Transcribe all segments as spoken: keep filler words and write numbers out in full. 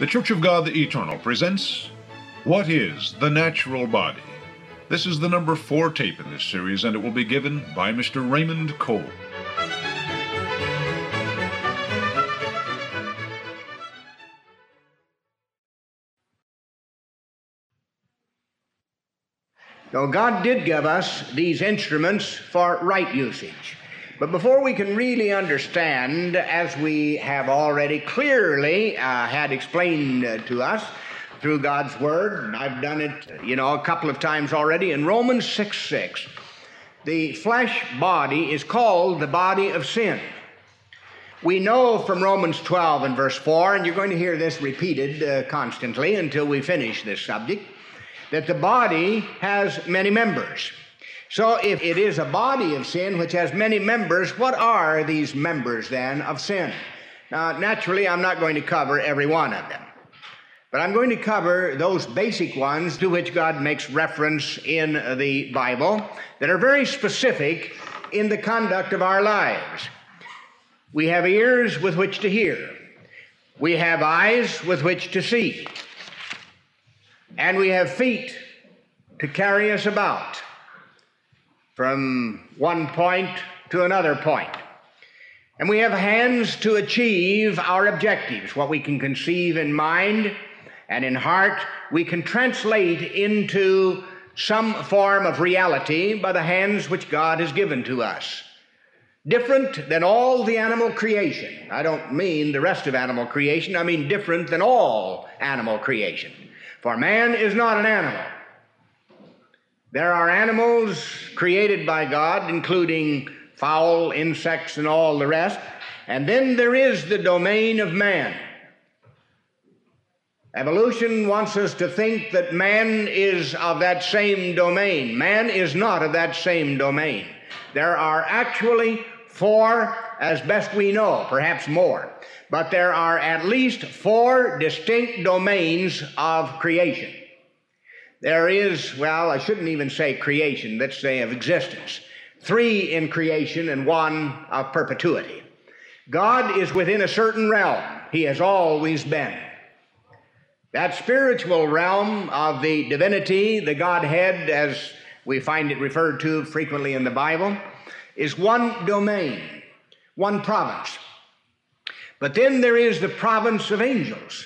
The Church of God the Eternal presents What is the Natural Body? This is the number four tape in this series, and it will be given by Mister Raymond Cole. So God did give us these instruments for right usage. But before we can really understand, as we have already clearly uh, had explained uh, to us through God's Word, and I've done it, you know, a couple of times already, in Romans six six, the flesh body is called the body of sin. We know from Romans twelve and verse four, and you're going to hear this repeated uh, constantly until we finish this subject, that the body has many members. So if it is a body of sin which has many members, what are these members then of sin? Now, naturally, I'm not going to cover every one of them, but I'm going to cover those basic ones to which God makes reference in the Bible that are very specific in the conduct of our lives. We have ears with which to hear. We have eyes with which to see. And we have feet to carry us about from one point to another point. And we have hands to achieve our objectives. What we can conceive in mind and in heart, we can translate into some form of reality by the hands which God has given to us. Different than all the animal creation. I don't mean the rest of animal creation, I mean different than all animal creation. For man is not an animal. There are animals created by God, including fowl, insects, and all the rest. And then there is the domain of man. Evolution wants us to think that man is of that same domain. Man is not of that same domain. There are actually four, as best we know, perhaps more, but there are at least four distinct domains of creation. There is, well, I shouldn't even say creation, let's say of existence. Three in creation and one of perpetuity. God is within a certain realm. He has always been. That spiritual realm of the divinity, the Godhead, as we find it referred to frequently in the Bible, is one domain, one province. But then there is the province of angels.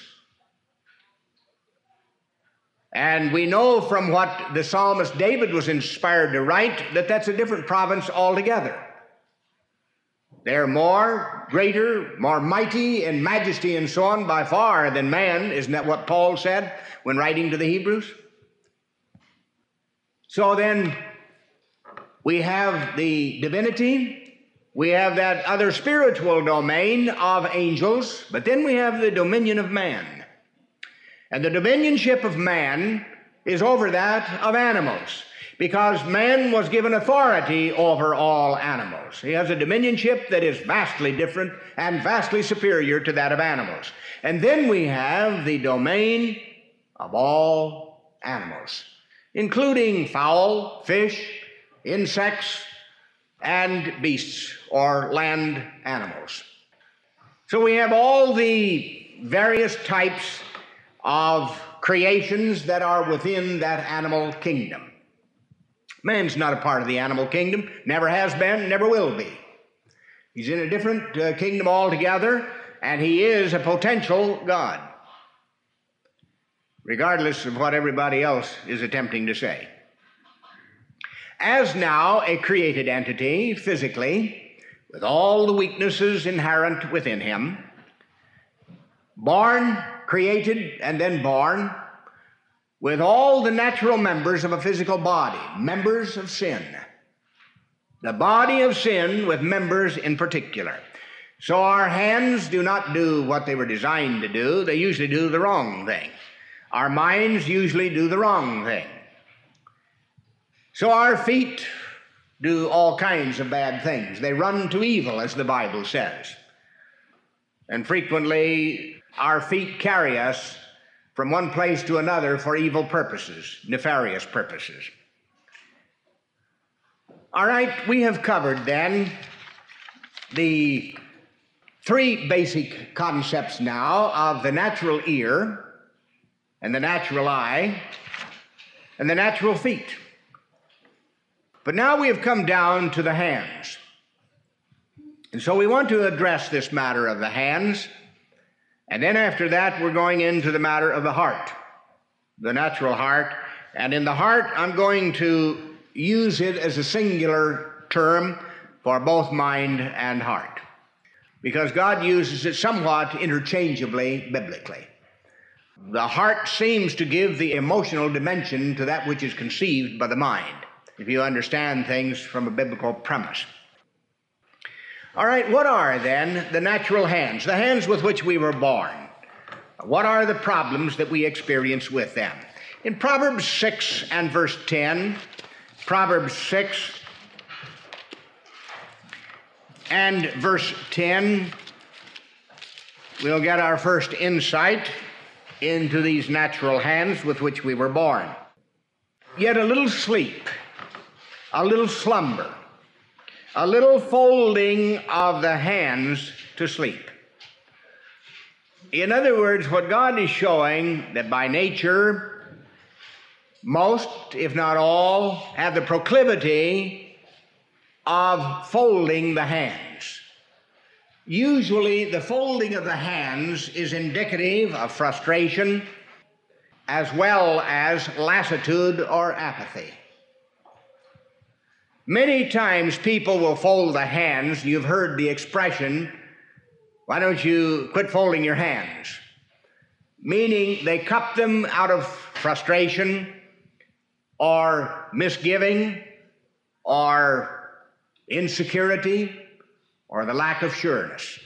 And we know from what the psalmist David was inspired to write that that's a different province altogether. They're more, greater, more mighty in majesty and so on by far than man. Isn't that what Paul said when writing to the Hebrews? So then we have the divinity, we have that other spiritual domain of angels, but then we have the dominion of man. And the dominionship of man is over that of animals, because man was given authority over all animals. He has a dominionship that is vastly different and vastly superior to that of animals. And then we have the domain of all animals, including fowl, fish, insects, and beasts or land animals. So we have all the various types of creations that are within that animal kingdom. Man's not a part of the animal kingdom, never has been, never will be. He's in a different uh, kingdom altogether, and he is a potential God, regardless of what everybody else is attempting to say. As now a created entity, physically, with all the weaknesses inherent within him, born, created, and then born, with all the natural members of a physical body, members of sin. The body of sin with members in particular. So our hands do not do what they were designed to do. They usually do the wrong thing. Our minds usually do the wrong thing. So our feet do all kinds of bad things. They run to evil, as the Bible says. And frequently our feet carry us from one place to another for evil purposes, nefarious purposes. All right, we have covered then the three basic concepts now of the natural ear and the natural eye and the natural feet. But now we have come down to the hands. And so we want to address this matter of the hands, and then after that we're going into the matter of the heart, the natural heart. And in the heart, I'm going to use it as a singular term for both mind and heart, because God uses it somewhat interchangeably biblically. The heart seems to give the emotional dimension to that which is conceived by the mind, if you understand things from a biblical premise. All right, what are then the natural hands, the hands with which we were born? What are the problems that we experience with them? In Proverbs six and verse ten, Proverbs six and verse ten, we'll get our first insight into these natural hands with which we were born. Yet a little sleep, a little slumber, a little folding of the hands to sleep. In other words, what God is showing, that by nature, most, if not all, have the proclivity of folding the hands. Usually, the folding of the hands is indicative of frustration as well as lassitude or apathy. Many times people will fold the hands. You've heard the expression, "Why don't you quit folding your hands?" Meaning they cup them out of frustration or misgiving or insecurity or the lack of sureness.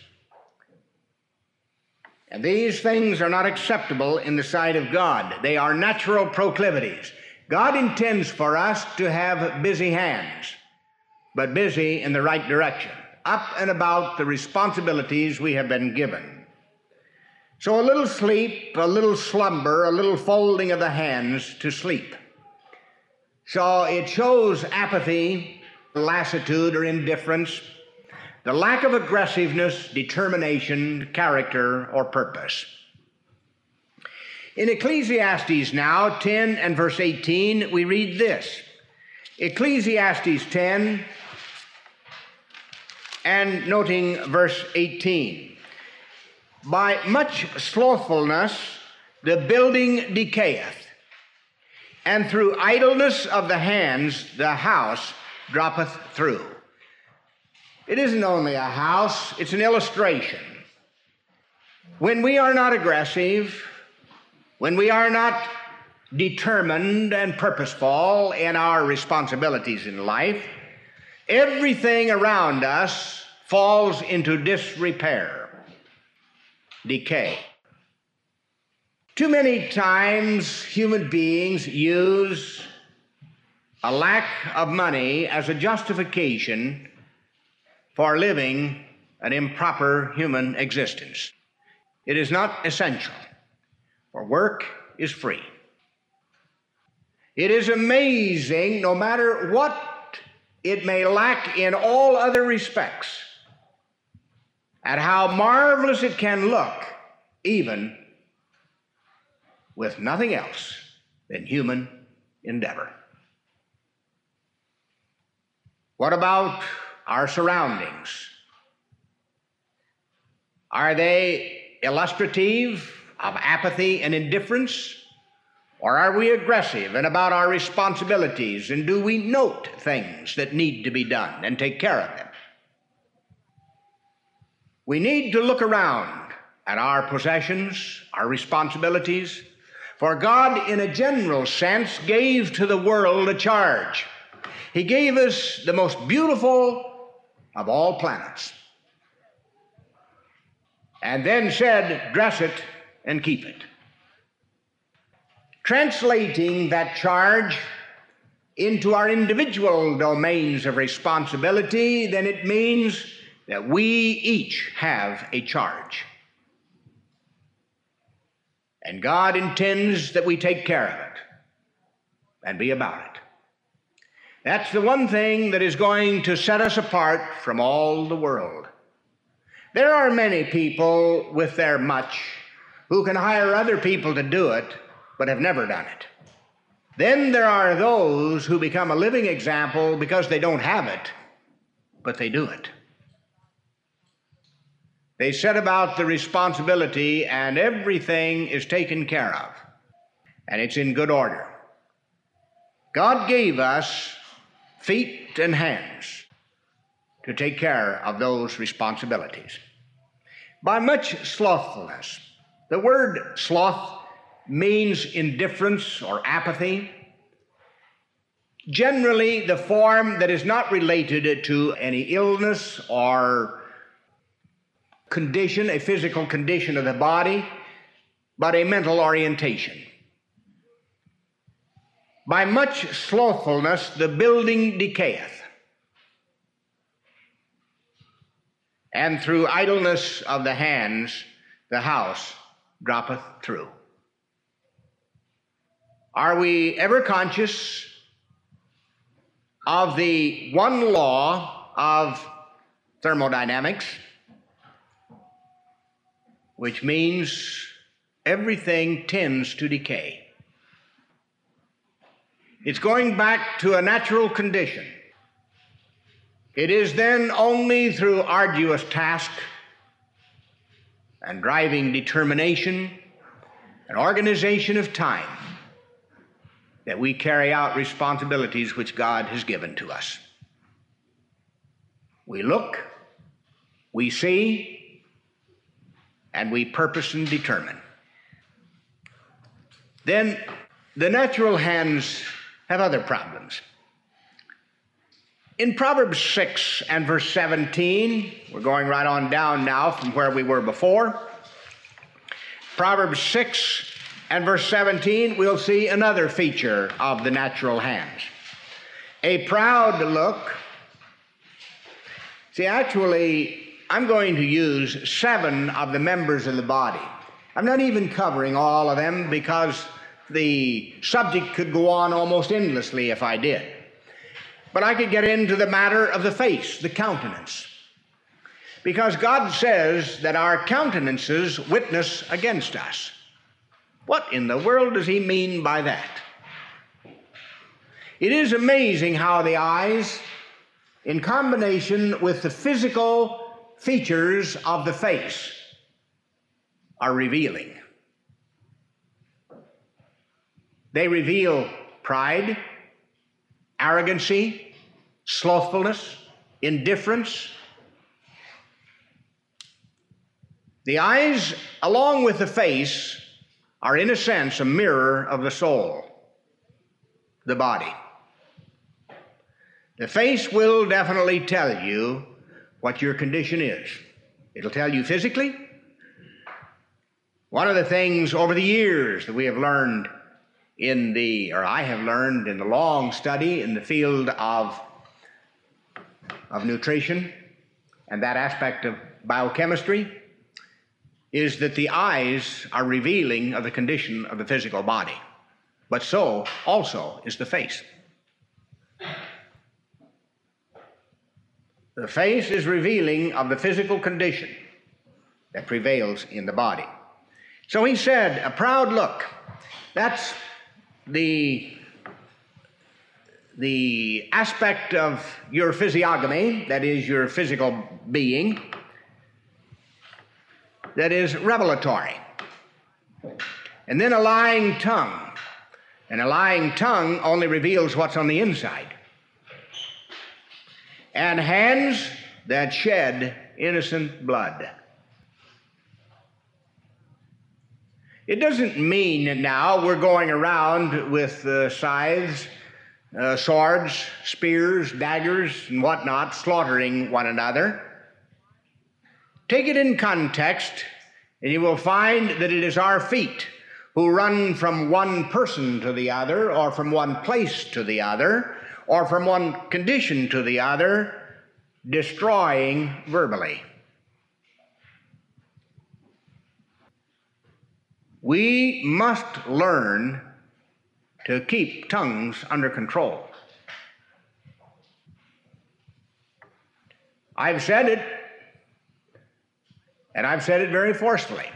And these things are not acceptable in the sight of God. They are natural proclivities. God intends for us to have busy hands, but busy in the right direction, up and about the responsibilities we have been given. So a little sleep, a little slumber, a little folding of the hands to sleep. So it shows apathy, lassitude, or indifference, the lack of aggressiveness, determination, character, or purpose. In Ecclesiastes now, ten and verse eighteen, we read this. Ecclesiastes ten and noting verse eighteen. By much slothfulness the building decayeth, and through idleness of the hands the house droppeth through. It isn't only a house, it's an illustration. When we are not aggressive, when we are not determined and purposeful in our responsibilities in life, everything around us falls into disrepair, decay. Too many times human beings use a lack of money as a justification for living an improper human existence. It is not essential, for work is free. It is amazing, no matter what it may lack in all other respects, at how marvelous it can look, even with nothing else than human endeavor. What about our surroundings? Are they illustrative of apathy and indifference? Or are we aggressive and about our responsibilities, and do we note things that need to be done and take care of them? We need to look around at our possessions, our responsibilities, for God, in a general sense, gave to the world a charge. He gave us the most beautiful of all planets, and then said, dress it and keep it. Translating that charge into our individual domains of responsibility, then it means that we each have a charge. And God intends that we take care of it and be about it. That's the one thing that is going to set us apart from all the world. There are many people with their much who can hire other people to do it, but have never done it. Then there are those who become a living example because they don't have it, but they do it. They set about the responsibility, and everything is taken care of, and it's in good order. God gave us feet and hands to take care of those responsibilities. By much slothfulness, the word sloth means indifference or apathy, generally the form that is not related to any illness or condition, a physical condition of the body, but a mental orientation. By much slothfulness, the building decayeth, and through idleness of the hands, the house droppeth through. Are we ever conscious of the one law of thermodynamics, which means everything tends to decay? It's going back to a natural condition. It is then only through arduous task and driving determination and organization of time that we carry out responsibilities which God has given to us. We look, we see, and we purpose and determine. Then the natural hands have other problems. In Proverbs six and verse seventeen, we're going right on down now from where we were before. Proverbs six and verse seventeen, we'll see another feature of the natural hands. A proud look. See, actually, I'm going to use seven of the members of the body. I'm not even covering all of them because the subject could go on almost endlessly if I did. But I could get into the matter of the face, the countenance. Because God says that our countenances witness against us. What in the world does he mean by that? It is amazing how the eyes, in combination with the physical features of the face, are revealing. They reveal pride, arrogancy, slothfulness, indifference. The eyes, along with the face, are in a sense a mirror of the soul, the body. The face will definitely tell you what your condition is. It'll tell you physically. One of the things over the years that we have learned in the, or I have learned in the long study in the field of, of nutrition and that aspect of biochemistry, is that the eyes are revealing of the condition of the physical body. But so also is the face. The face is revealing of the physical condition that prevails in the body. So he said, a proud look. That's the, the aspect of your physiognomy, that is your physical being, that is revelatory. And then a lying tongue. And a lying tongue only reveals what's on the inside. And hands that shed innocent blood. It doesn't mean that now we're going around with uh, scythes, uh, swords, spears, daggers, and whatnot, slaughtering one another. Take it in context, and you will find that it is our feet who run from one person to the other, or from one place to the other, or from one condition to the other, destroying verbally. We must learn to keep tongues under control. I've said it And I've said it very forcefully.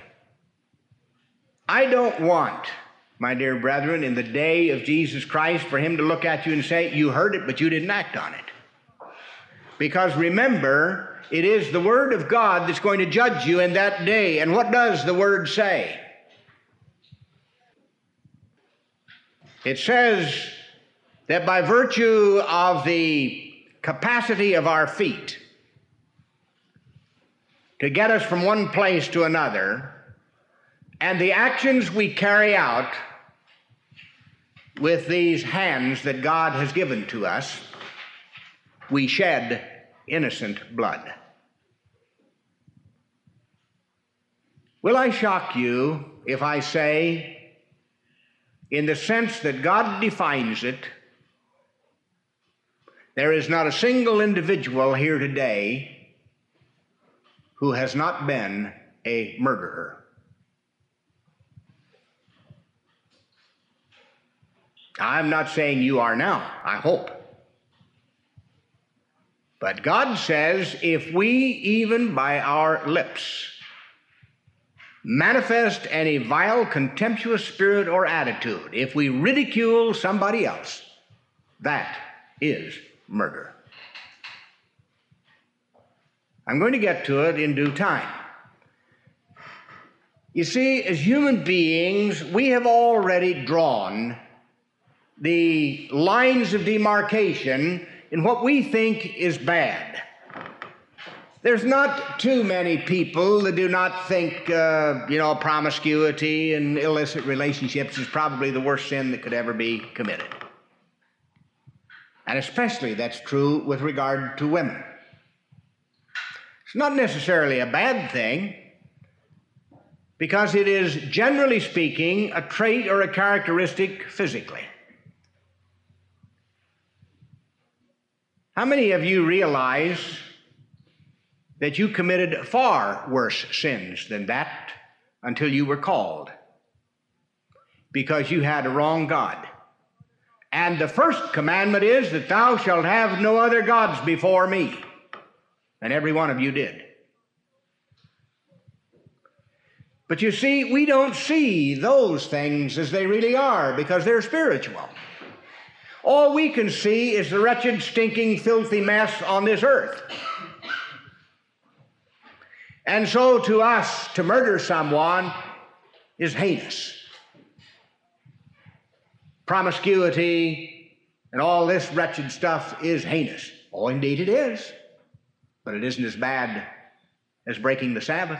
I don't want, my dear brethren, in the day of Jesus Christ, for him to look at you and say, you heard it, but you didn't act on it. Because remember, it is the Word of God that's going to judge you in that day. And what does the Word say? It says that by virtue of the capacity of our feet to get us from one place to another, and the actions we carry out with these hands that God has given to us, we shed innocent blood. Will I shock you if I say, in the sense that God defines it, there is not a single individual here today who has not been a murderer? I'm not saying you are now, I hope. But God says if we, even by our lips, manifest any vile, contemptuous spirit or attitude, if we ridicule somebody else, that is murder. I'm going to get to it in due time. You see, as human beings, we have already drawn the lines of demarcation in what we think is bad. There's not too many people that do not think, uh, you know, promiscuity and illicit relationships is probably the worst sin that could ever be committed. And especially that's true with regard to women. It's not necessarily a bad thing, because it is, generally speaking, a trait or a characteristic physically. How many of you realize that you committed far worse sins than that until you were called? Because you had a wrong God. And the first commandment is that thou shalt have no other gods before me. And every one of you did. But you see, we don't see those things as they really are because they're spiritual. All we can see is the wretched, stinking, filthy mess on this earth. And so to us, to murder someone is heinous. Promiscuity and all this wretched stuff is heinous. Oh, indeed it is. But it isn't as bad as breaking the Sabbath.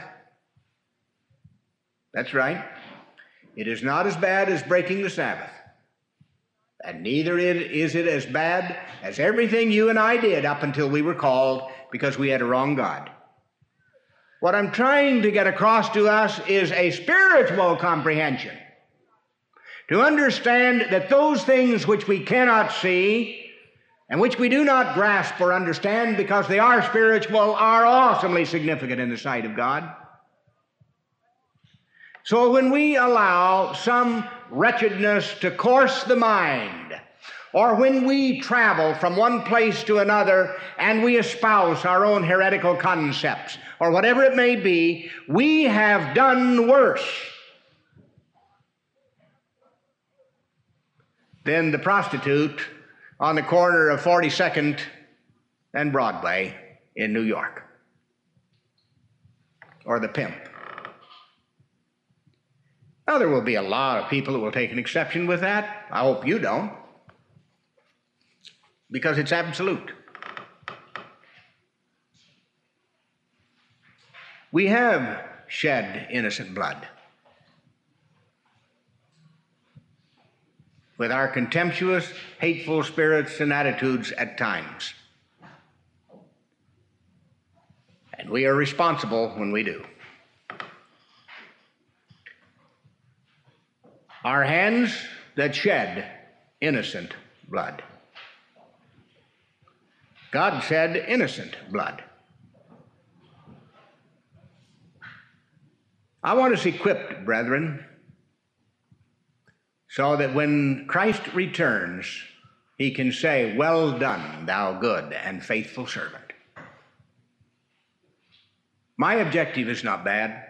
That's right. It is not as bad as breaking the Sabbath. And neither is it as bad as everything you and I did up until we were called because we had a wrong God. What I'm trying to get across to us is a spiritual comprehension. To understand that those things which we cannot see and which we do not grasp or understand because they are spiritual are awesomely significant in the sight of God. So when we allow some wretchedness to course the mind, or when we travel from one place to another and we espouse our own heretical concepts, or whatever it may be, we have done worse than the prostitute on the corner of forty-second and Broadway in New York, or the pimp. Now, there will be a lot of people that will take an exception with that. I hope you don't, because it's absolute. We have shed innocent blood with our contemptuous, hateful spirits and attitudes at times. And we are responsible when we do. Our hands that shed innocent blood. God said innocent blood. I want us equipped, brethren, so that when Christ returns, he can say, "Well done, thou good and faithful servant." My objective is not bad,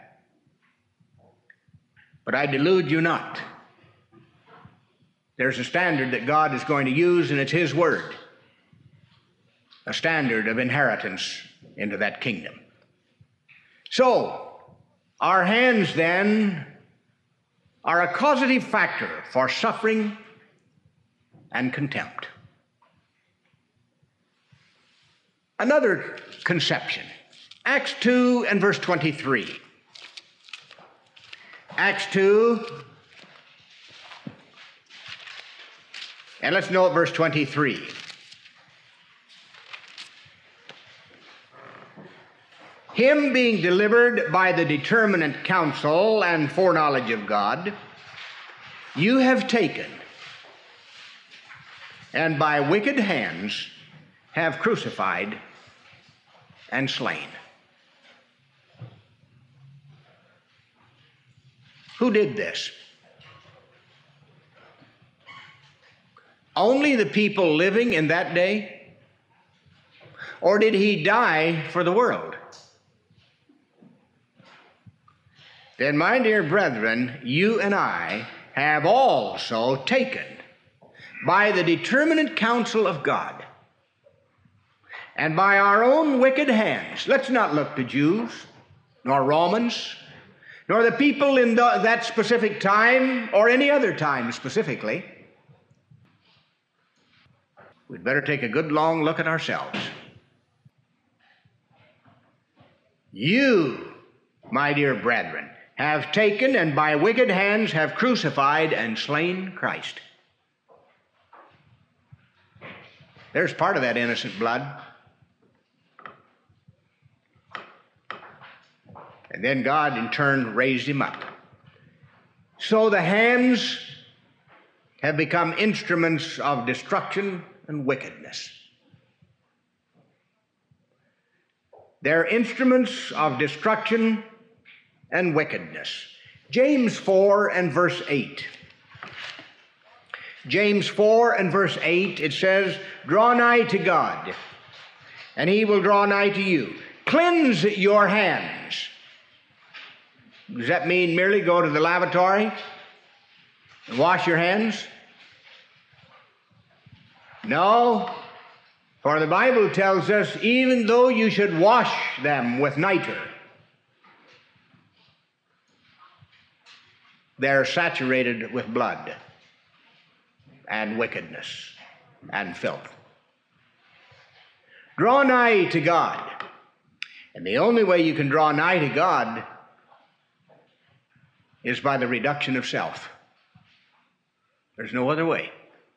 but I delude you not. There's a standard that God is going to use, and it's His Word, a standard of inheritance into that kingdom. So, our hands then are a causative factor for suffering and contempt. Another conception, Acts two and verse twenty-three. Acts two, and let's note verse twenty-three. Him being delivered by the determinate counsel and foreknowledge of God, you have taken, and by wicked hands have crucified and slain. Who did this? Only the people living in that day? Or did He die for the world? Then, my dear brethren, you and I have also taken by the determinate counsel of God and by our own wicked hands. Let's not look to Jews, nor Romans, nor the people in the, that specific time or any other time specifically. We'd better take a good long look at ourselves. You, my dear brethren, have taken and by wicked hands have crucified and slain Christ. There's part of that innocent blood. And then God in turn raised Him up. So the hands have become instruments of destruction and wickedness. They're instruments of destruction and wickedness. James four and verse eight. James four and verse eight, it says, draw nigh to God, and He will draw nigh to you. Cleanse your hands. Does that mean merely go to the lavatory and wash your hands? No, for the Bible tells us, even though you should wash them with nitre, they're saturated with blood and wickedness and filth. Draw nigh to God. And the only way you can draw nigh to God is by the reduction of self. There's no other way.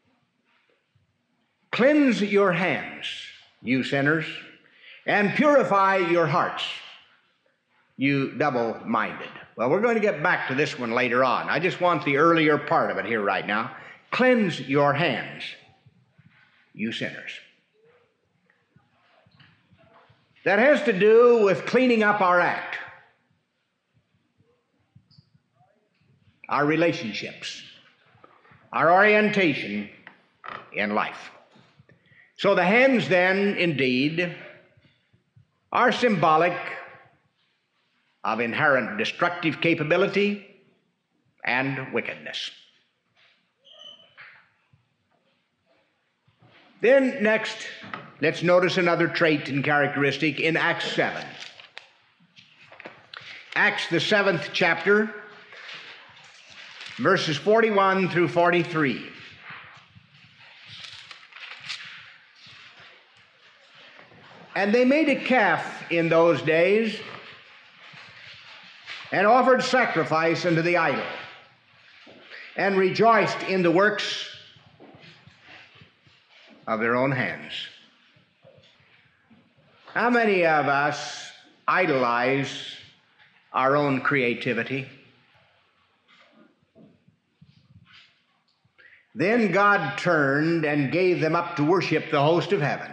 Cleanse your hands, you sinners, and purify your hearts, you double-minded. Well, we're going to get back to this one later on. I just want the earlier part of it here right now. Cleanse your hands, you sinners. That has to do with cleaning up our act, our relationships, our orientation in life. So the hands then, indeed, are symbolic of inherent destructive capability and wickedness. Then next, let's notice another trait and characteristic in Acts seven. Acts, the seventh chapter, verses forty-one through forty-three. And they made a calf in those days and offered sacrifice unto the idol and rejoiced in the works of their own hands. How many of us idolize our own creativity? Then God turned and gave them up to worship the host of heaven.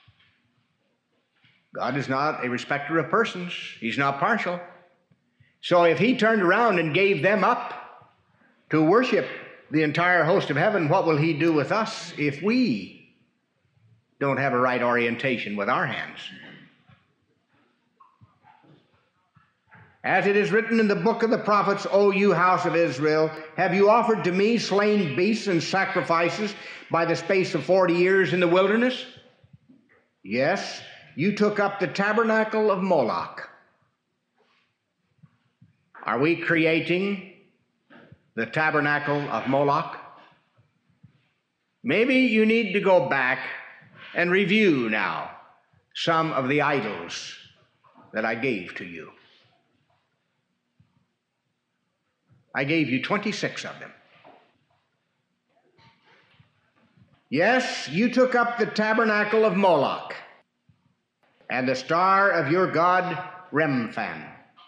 God is not a respecter of persons. He's not partial. So if He turned around and gave them up to worship the entire host of heaven, what will He do with us if we don't have a right orientation with our hands? As it is written in the book of the prophets, O you house of Israel, have you offered to me slain beasts and sacrifices by the space of forty years in the wilderness? Yes, you took up the tabernacle of Moloch. Are we creating the tabernacle of Moloch? Maybe you need to go back and review now some of the idols that I gave to you. I gave you twenty-six of them. Yes, you took up the tabernacle of Moloch and the star of your god Remphan,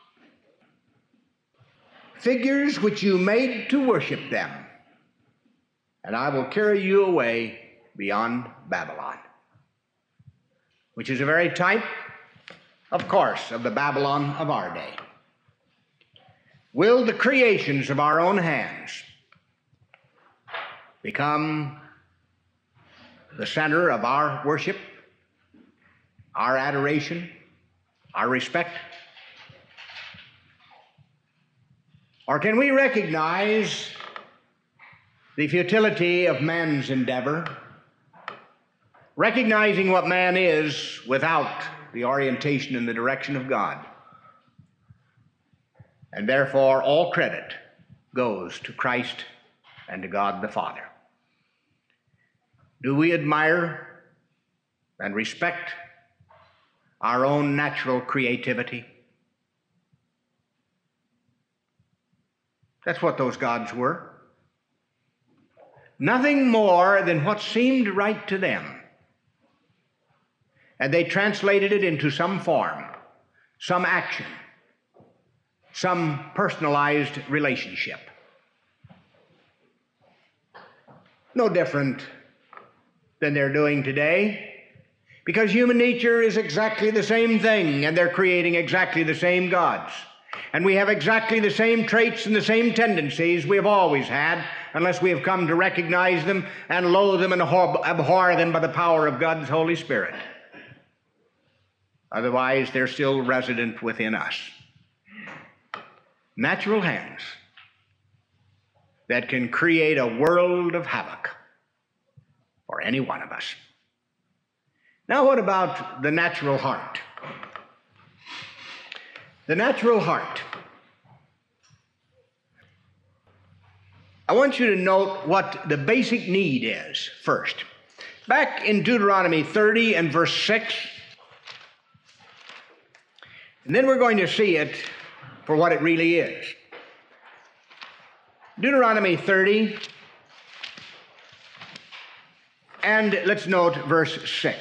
figures which you made to worship them, and I will carry you away beyond Babylon, which is a very type, of course, of the Babylon of our day. Will the creations of our own hands become the center of our worship, our adoration, our respect? Or can we recognize the futility of man's endeavor, recognizing what man is without the orientation and the direction of God? And therefore, all credit goes to Christ and to God the Father. Do we admire and respect our own natural creativity? That's what those gods were. Nothing more than what seemed right to them. And they translated it into some form, some action, some personalized relationship. No different than they're doing today, because human nature is exactly the same thing, and they're creating exactly the same gods. And we have exactly the same traits and the same tendencies we have always had, unless we have come to recognize them and loathe them and abhor them by the power of God's Holy Spirit. Otherwise, they're still resident within us. Natural hands that can create a world of havoc for any one of us. Now, what about the natural heart? The natural heart. I want you to note what the basic need is first. Back in Deuteronomy thirty and verse six, and then we're going to see it for what it really is. Deuteronomy thirty, and let's note verse six.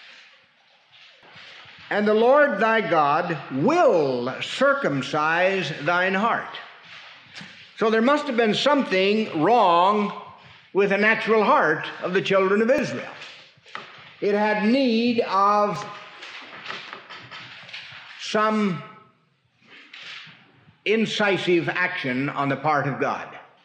And the Lord thy God will circumcise thine heart. So there must have been something wrong with the natural heart of the children of Israel. It had need of some incisive action on the part of God.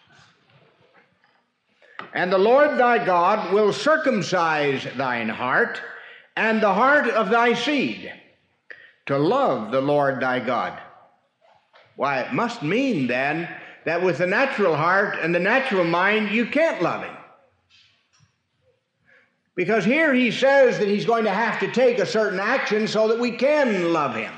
And the Lord thy God will circumcise thine heart and the heart of thy seed, to love the Lord thy God. Why, it must mean then that with the natural heart and the natural mind, you can't love him. Because here he says that he's going to have to take a certain action so that we can love him.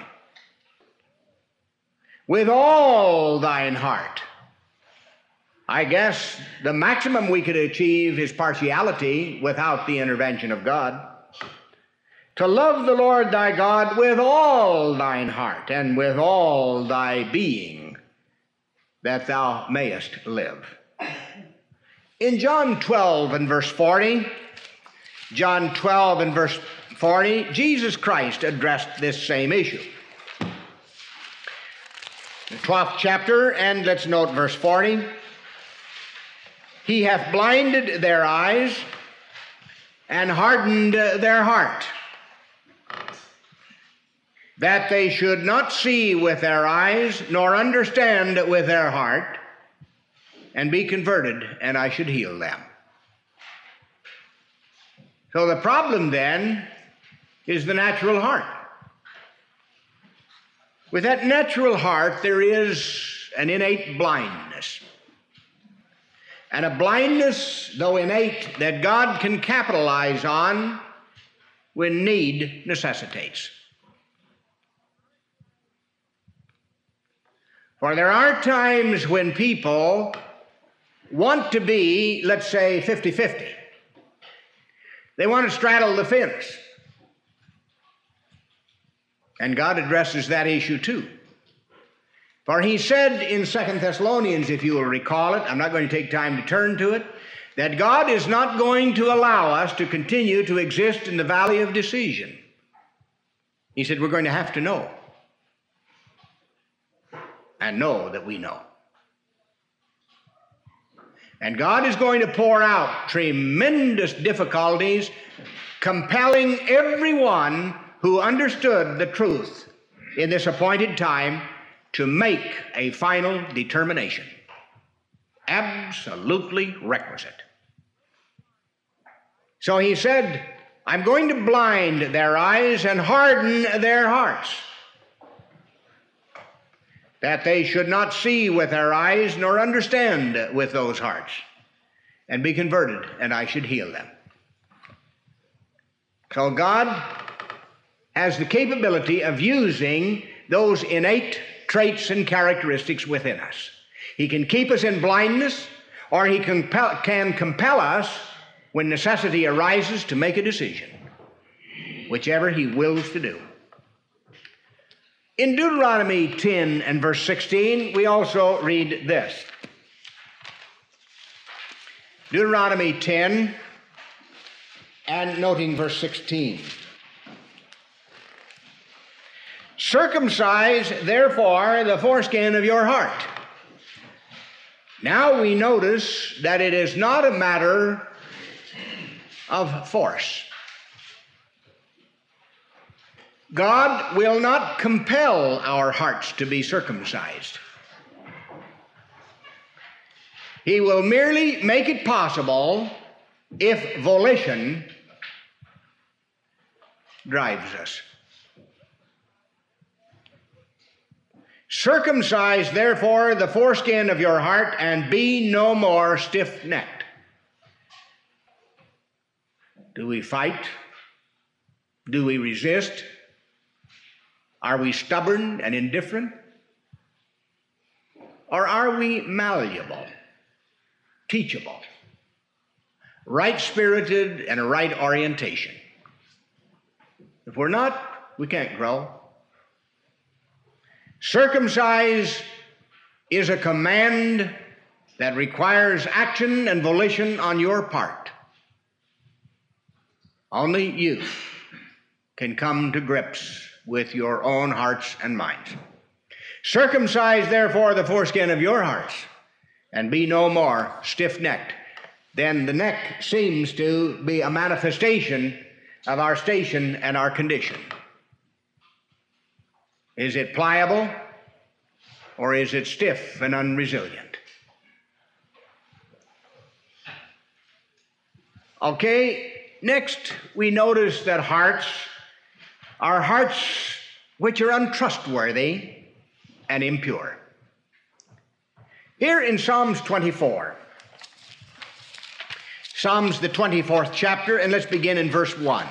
With all thine heart. I guess the maximum we could achieve is partiality without the intervention of God. To love the Lord thy God with all thine heart and with all thy being, that thou mayest live. In John twelve and verse forty, John twelve and verse forty, Jesus Christ addressed this same issue. The twelfth chapter, and let's note verse forty. He hath blinded their eyes and hardened their heart, that they should not see with their eyes, nor understand with their heart, and be converted, and I should heal them. So the problem then is the natural heart. With that natural heart, there is an innate blindness. And a blindness, though innate, that God can capitalize on when need necessitates. For there are times when people want to be, let's say, fifty-fifty. They want to straddle the fence. And God addresses that issue too. For he said in Second Thessalonians, if you will recall it, I'm not going to take time to turn to it, that God is not going to allow us to continue to exist in the valley of decision. He said we're going to have to know. And know that we know. And God is going to pour out tremendous difficulties, compelling everyone who understood the truth in this appointed time to make a final determination. Absolutely requisite. So he said, I'm going to blind their eyes and harden their hearts, that they should not see with their eyes nor understand with those hearts, and be converted, and I should heal them. So God has the capability of using those innate traits and characteristics within us. He can keep us in blindness, or he compel, can compel us when necessity arises to make a decision, whichever he wills to do. In Deuteronomy ten and verse sixteen, we also read this. Deuteronomy ten, and noting verse sixteen. Circumcise, therefore, the foreskin of your heart. Now we notice that it is not a matter of force. God will not compel our hearts to be circumcised. He will merely make it possible if volition drives us. Circumcise, therefore, the foreskin of your heart, and be no more stiff-necked. Do we fight? Do we resist? Are we stubborn and indifferent? Or are we malleable, teachable, right-spirited, and a right orientation? If we're not, we can't grow. Circumcise is a command that requires action and volition on your part. Only you can come to grips with your own hearts and minds. Circumcise, therefore, the foreskin of your hearts, and be no more stiff-necked. Then the neck seems to be a manifestation of our station and our condition. Is it pliable, or is it stiff and unresilient? Okay, next we notice that hearts are hearts which are untrustworthy and impure. Here in Psalms twenty-four, Psalms the twenty-fourth chapter, and let's begin in verse one.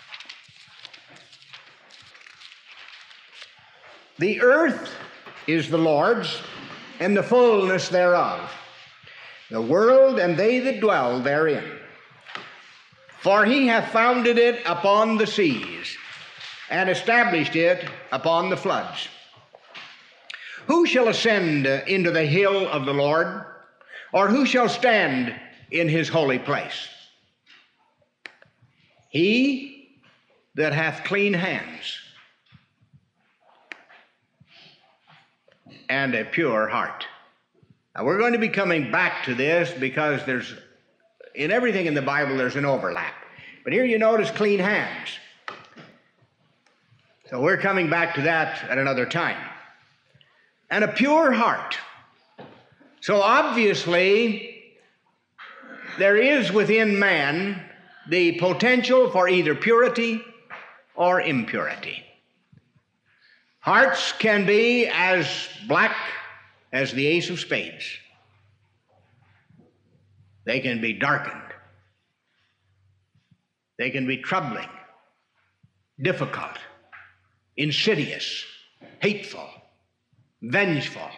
The earth is the Lord's, and the fullness thereof, the world and they that dwell therein. For he hath founded it upon the seas, and established it upon the floods. Who shall ascend into the hill of the Lord, or who shall stand in his holy place? He that hath clean hands and a pure heart. Now we're going to be coming back to this because there's, in everything in the Bible, there's an overlap. But here you notice clean hands. So we're coming back to that at another time. And a pure heart. So obviously, there is within man the potential for either purity or impurity. Hearts can be as black as the ace of spades. They can be darkened. They can be troubling, difficult, insidious, hateful, vengeful.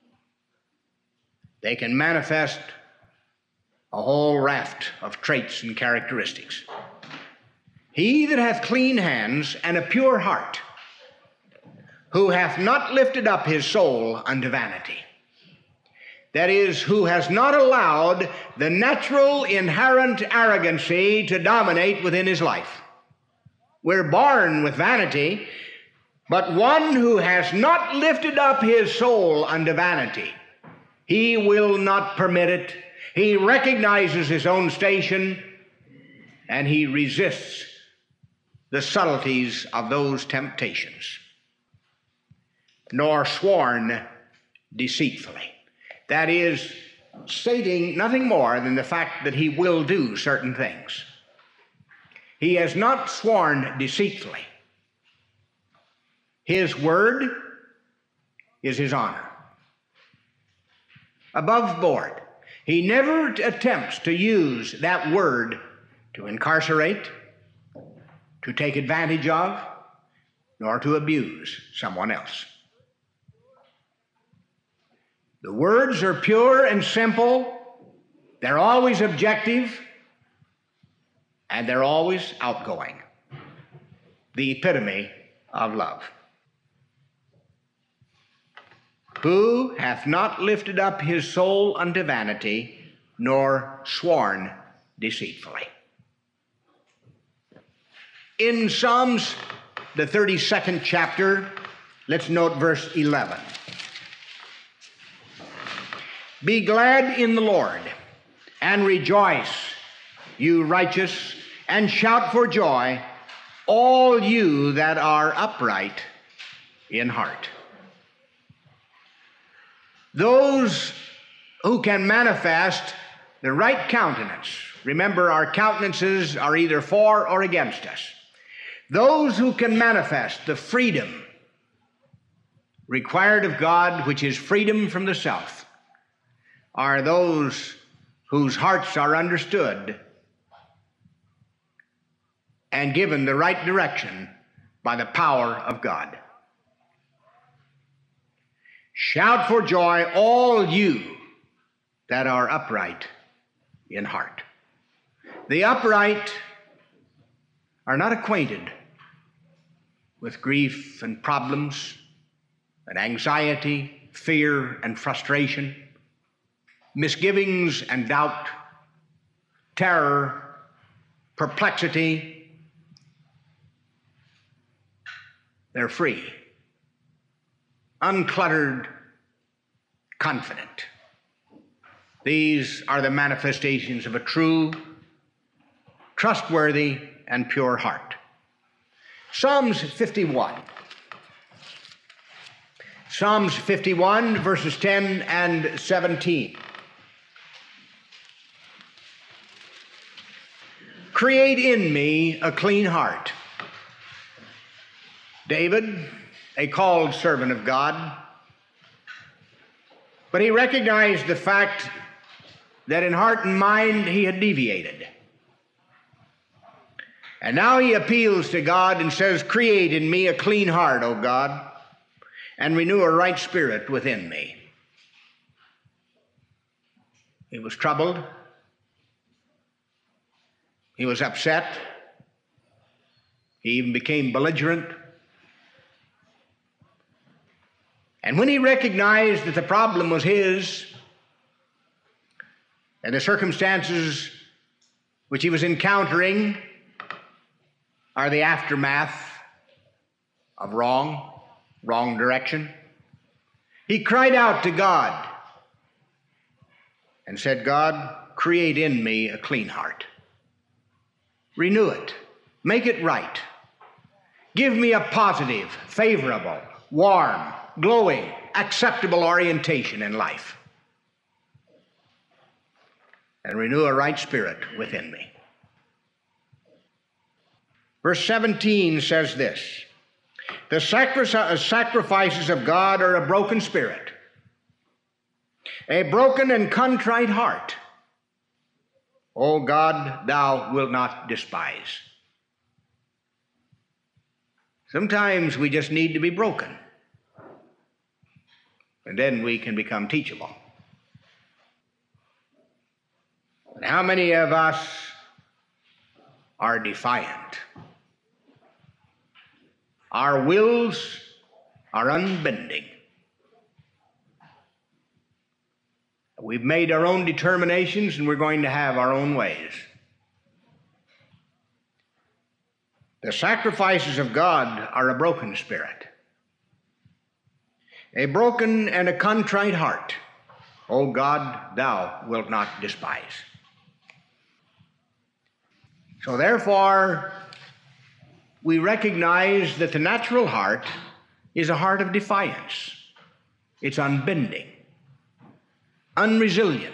They can manifest a whole raft of traits and characteristics. He that hath clean hands and a pure heart, who hath not lifted up his soul unto vanity. That is, who has not allowed the natural inherent arrogancy to dominate within his life. We're born with vanity, but one who has not lifted up his soul unto vanity, he will not permit it. He recognizes his own station, and he resists the subtleties of those temptations. Nor sworn deceitfully. That is, stating nothing more than the fact that he will do certain things. He has not sworn deceitfully. His word is his honor. Above board. He never attempts to use that word to incarcerate, to take advantage of, nor to abuse someone else. The words are pure and simple. They're always objective, and they're always outgoing. The epitome of love. Who hath not lifted up his soul unto vanity, nor sworn deceitfully. In Psalms, the thirty-second chapter, let's note verse eleven. Be glad in the Lord, and rejoice, you righteous, and shout for joy, all you that are upright in heart. Those who can manifest the right countenance. Remember, our countenances are either for or against us. Those who can manifest the freedom required of God, which is freedom from the self, are those whose hearts are understood and given the right direction by the power of God. Shout for joy, all you that are upright in heart. The upright are not acquainted with grief and problems and anxiety, fear and frustration, misgivings and doubt, terror, perplexity. They're free, uncluttered, confident. These are the manifestations of a true, trustworthy, and pure heart. Psalms fifty-one. Psalms fifty-one, verses ten and seventeen. Create in me a clean heart. David, a called servant of God, but he recognized the fact that in heart and mind he had deviated. And now he appeals to God and says, create in me a clean heart, O God, and renew a right spirit within me. He was troubled. He was upset. He even became belligerent. And when he recognized that the problem was his, and the circumstances which he was encountering are the aftermath of wrong, wrong direction, he cried out to God and said, God, create in me a clean heart. Renew it. Make it right. Give me a positive, favorable, warm, glowing, acceptable orientation in life. And renew a right spirit within me. Verse seventeen says this, The sacri- sacrifices of God are a broken spirit, a broken and contrite heart. O God, thou wilt not despise. Sometimes we just need to be broken, and then we can become teachable. And how many of us are defiant? Our wills are unbending. We've made our own determinations, and we're going to have our own ways. The sacrifices of God are a broken spirit, a broken and a contrite heart. O God, thou wilt not despise. So therefore, we recognize that the natural heart is a heart of defiance. It's unbending, unresilient.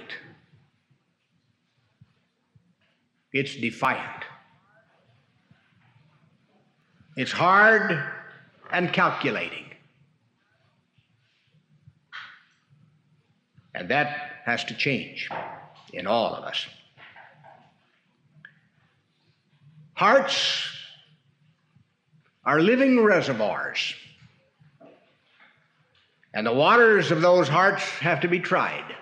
It's defiant. It's hard and calculating. And that has to change in all of us. Hearts are living reservoirs, and the waters of those hearts have to be tried.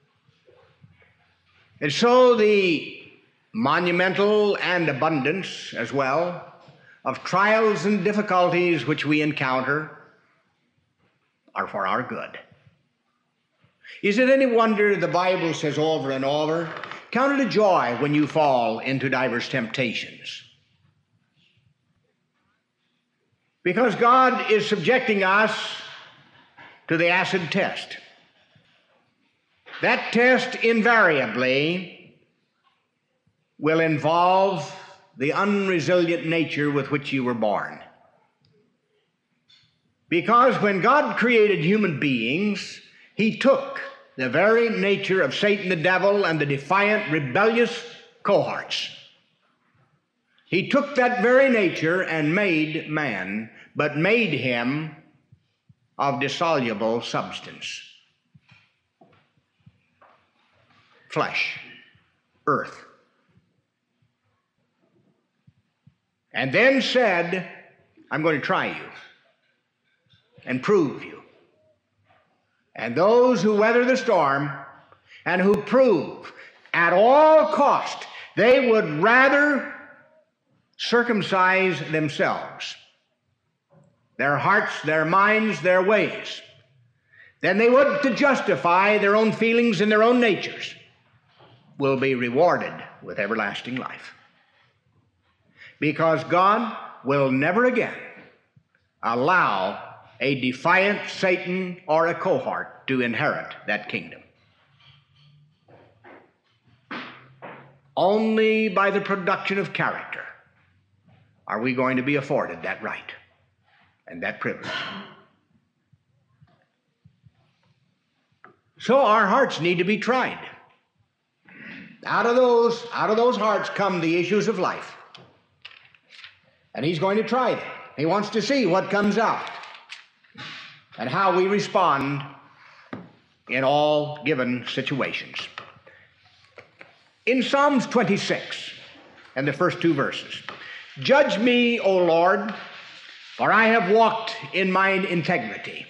And so the monumental and abundance as well of trials and difficulties which we encounter are for our good. Is it any wonder the Bible says over and over, count it a joy when you fall into diverse temptations? Because God is subjecting us to the acid test. That test invariably will involve the unresilient nature with which you were born. Because when God created human beings, He took the very nature of Satan the devil and the defiant, rebellious cohorts. He took that very nature and made man, but made him of dissoluble substance. Flesh, earth. And then said, I'm going to try you and prove you. And those who weather the storm and who prove at all cost they would rather circumcise themselves, their hearts, their minds, their ways, than they would to justify their own feelings and their own natures, will be rewarded with everlasting life. Because God will never again allow a defiant Satan or a cohort to inherit that kingdom. Only by the production of character are we going to be afforded that right and that privilege. So our hearts need to be tried. Out of those, out of those hearts come the issues of life. And He's going to try them. He wants to see what comes out and how we respond in all given situations. In Psalms twenty-six, and the first two verses, judge me, O Lord, for I have walked in mine integrity.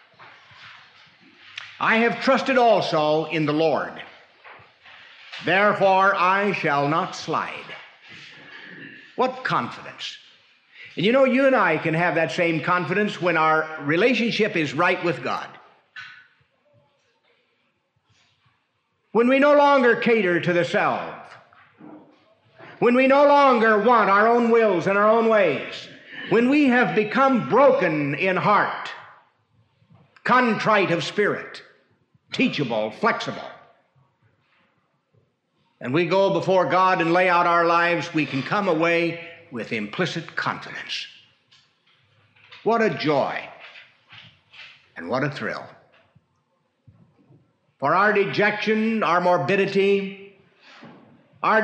I have trusted also in the Lord. Therefore I shall not slide. What confidence! And you know, you and I can have that same confidence when our relationship is right with God. When we no longer cater to the self. When we no longer want our own wills and our own ways. When we have become broken in heart, contrite of spirit, teachable, flexible, and we go before God and lay out our lives, we can come away with implicit confidence. What a joy and what a thrill. For our dejection, our morbidity, our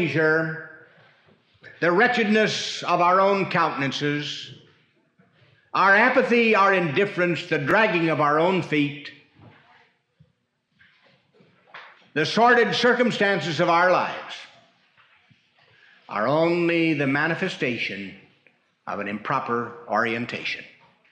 displeasure, the wretchedness of our own countenances, our apathy, our indifference, the dragging of our own feet, the sordid circumstances of our lives are only the manifestation of an improper orientation.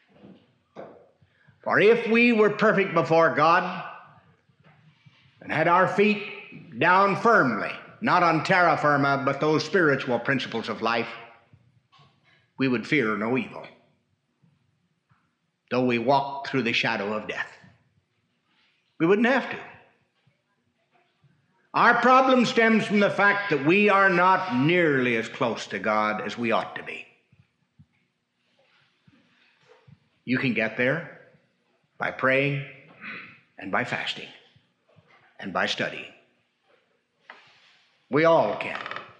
For if we were perfect before God and had our feet down firmly, not on terra firma, but those spiritual principles of life, we would fear no evil, though we walked through the shadow of death. We wouldn't have to. Our problem stems from the fact that we are not nearly as close to God as we ought to be. You can get there by praying and by fasting and by studying. We all can.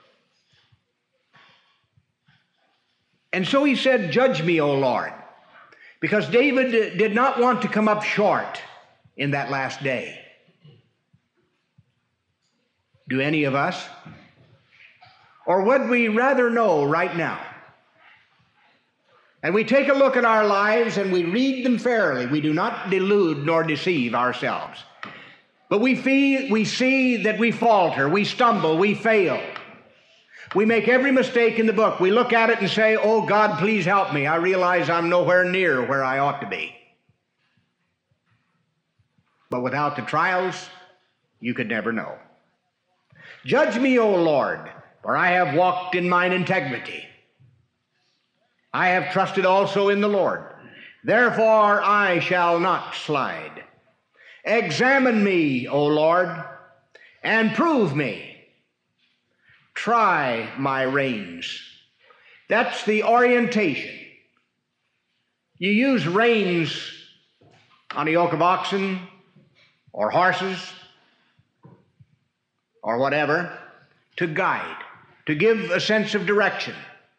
And so he said, "Judge me, O Lord," because David did not want to come up short in that last day. Do any of us? Or would we rather know right now? And we take a look at our lives and we read them fairly. We do not delude nor deceive ourselves. But we, feel, we see that we falter, we stumble, we fail. We make every mistake in the book. We look at it and say, "Oh God, please help me. I realize I'm nowhere near where I ought to be." But without the trials, you could never know. Judge me, O Lord, for I have walked in mine integrity. I have trusted also in the Lord. Therefore I shall not slide. Examine me, O Lord, and prove me. Try my reins. That's the orientation. You use reins on a yoke of oxen or horses or whatever to guide, to give a sense of direction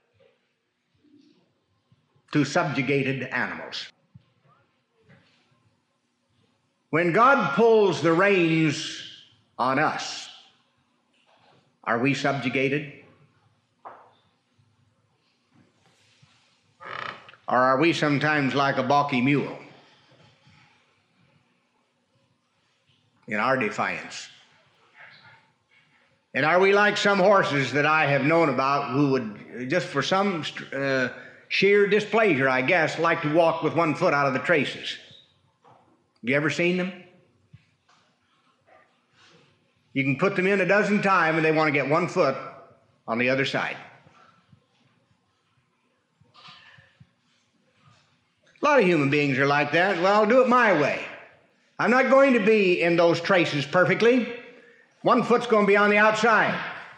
to subjugated animals. When God pulls the reins on us, are we subjugated? Or are we sometimes like a balky mule in our defiance? And are we like some horses that I have known about who would, just for some uh, sheer displeasure, I guess, like to walk with one foot out of the traces? You ever seen them? You can put them in a dozen times and they want to get one foot on the other side. A lot of human beings are like that. Well, I'll do it my way. I'm not going to be in those traces perfectly. One foot's going to be on the outside.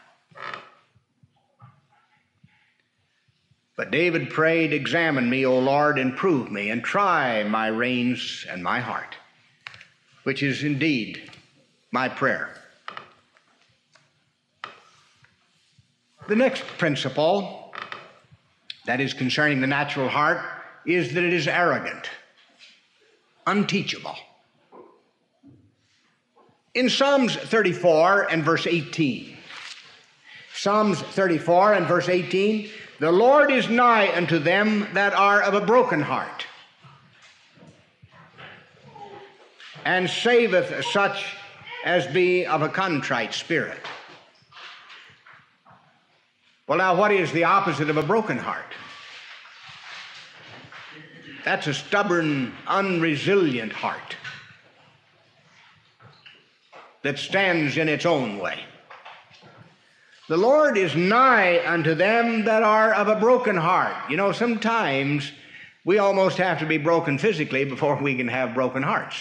But David prayed, "Examine me, O Lord, and prove me, and try my reins and my heart," which is indeed my prayer. The next principle that is concerning the natural heart is that it is arrogant, unteachable. In Psalms thirty-four and verse eighteen, Psalms thirty-four and verse eighteen, "The Lord is nigh unto them that are of a broken heart, and saveth such as be of a contrite spirit." Well, now, what is the opposite of a broken heart? That's a stubborn, unresilient heart that stands in its own way. The Lord is nigh unto them that are of a broken heart. You know, sometimes we almost have to be broken physically before we can have broken hearts.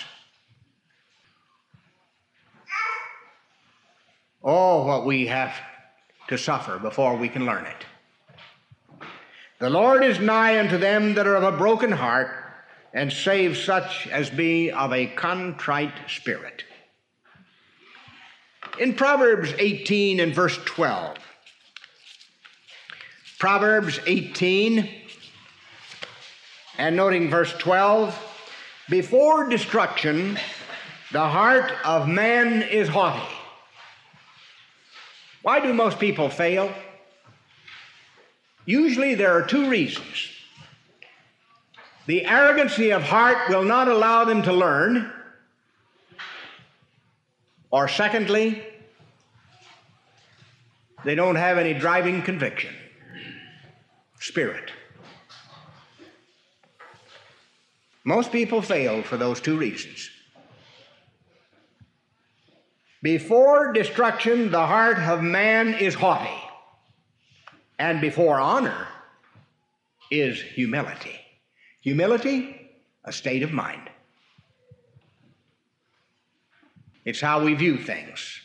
Oh, what we have to suffer before we can learn it. The Lord is nigh unto them that are of a broken heart, and save such as be of a contrite spirit. In Proverbs eighteen and verse twelve, Proverbs eighteen, and noting verse twelve, "Before destruction, the heart of man is haughty." Why do most people fail? Usually there are two reasons. The arrogancy of heart will not allow them to learn. Or secondly, they don't have any driving conviction, spirit. Most people fail for those two reasons. Before destruction, the heart of man is haughty, and before honor is humility. Humility, a state of mind. It's how we view things.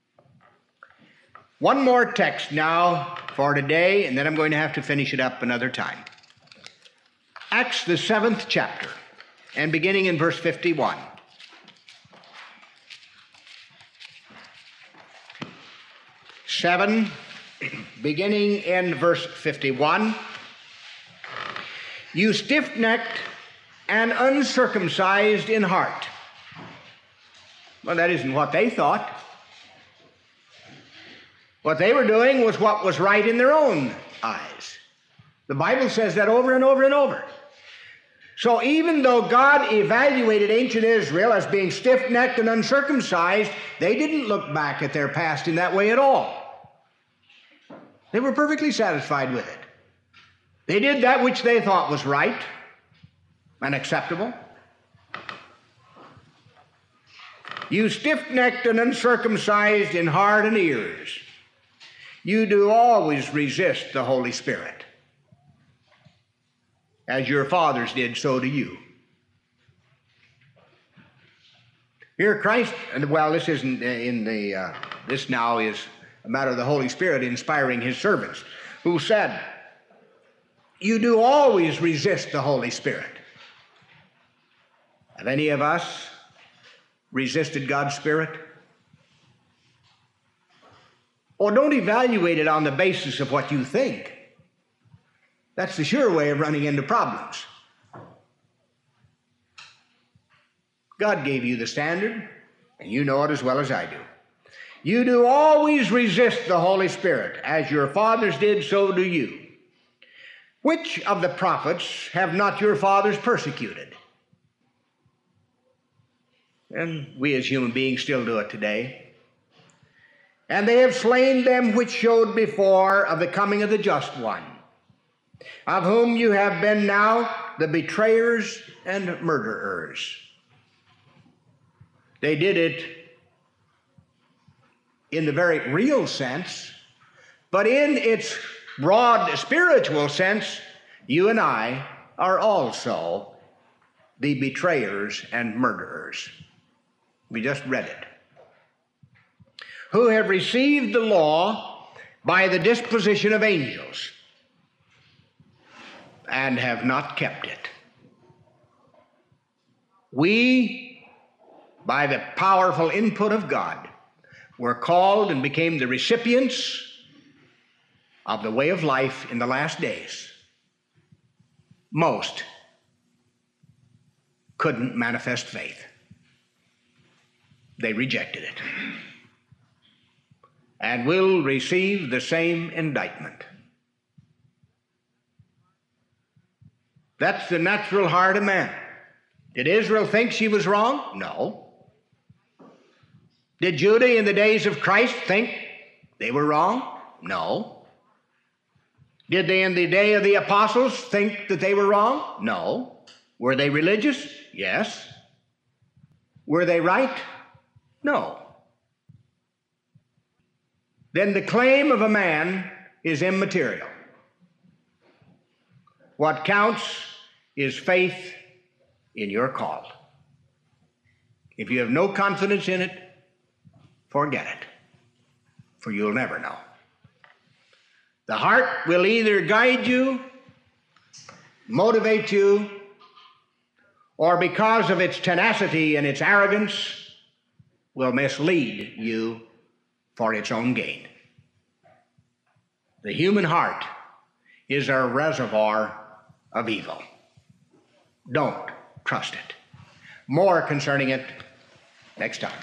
One more text now for today, and then I'm going to have to finish it up another time. Acts, the seventh chapter, and beginning in verse fifty-one. seven, beginning in verse fifty-one. You stiff-necked and uncircumcised in heart. Well, that isn't what they thought. What they were doing was what was right in their own eyes. The Bible says that over and over and over. So even though God evaluated ancient Israel as being stiff-necked and uncircumcised, they didn't look back at their past in that way at all. They were perfectly satisfied with it. They did that which they thought was right and acceptable. You stiff-necked and uncircumcised in heart and ears, you do always resist the Holy Spirit. As your fathers did, so do you. Here Christ, and well, this isn't in the, uh, this now is a matter of the Holy Spirit inspiring his servants, who said, you do always resist the Holy Spirit. Have any of us resisted God's Spirit? Or don't evaluate it on the basis of what you think. That's the sure way of running into problems. God gave you the standard, and you know it as well as I do. You do always resist the Holy Spirit. As your fathers did, so do you. Which of the prophets have not your fathers persecuted? And we as human beings still do it today. And they have slain them which showed before of the coming of the just one, of whom you have been now the betrayers and murderers. They did it in the very real sense, but in its broad spiritual sense, you and I are also the betrayers and murderers. We just read it. Who have received the law by the disposition of angels and have not kept it. We, by the powerful input of God, were called and became the recipients of the way of life in the last days. Most couldn't manifest faith. They rejected it and will receive the same indictment. That's the natural heart of man. Did Israel think she was wrong? No. Did Judah in the days of Christ think they were wrong? No. Did they in the day of the apostles think that they were wrong? No. Were they religious? Yes. Were they right? No. Then the claim of a man is immaterial. What counts is faith in your call. If you have no confidence in it, forget it, for you'll never know. The heart will either guide you, motivate you, or because of its tenacity and its arrogance, will mislead you for its own gain. The human heart is a reservoir of evil. Don't trust it. More concerning it next time.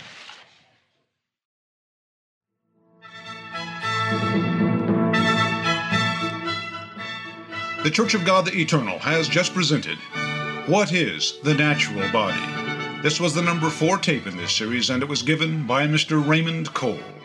The Church of God the Eternal has just presented What is the natural body? This was the number four tape in this series, and it was given by Mister Raymond Cole.